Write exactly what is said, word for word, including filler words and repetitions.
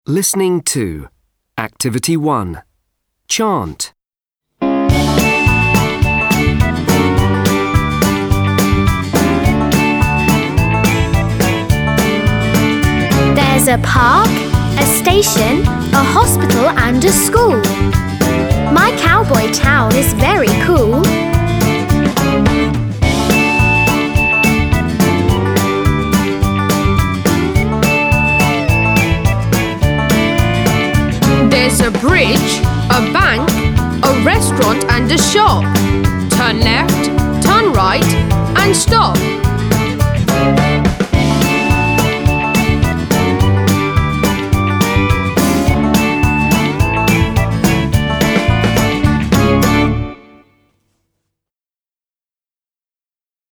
Listening to Activity one. Chant. There's a park, a station, a hospital and a school. My cowboy town is very cool. There's a bridge, a bank, a restaurant and a shop. Turn left, turn right and stop.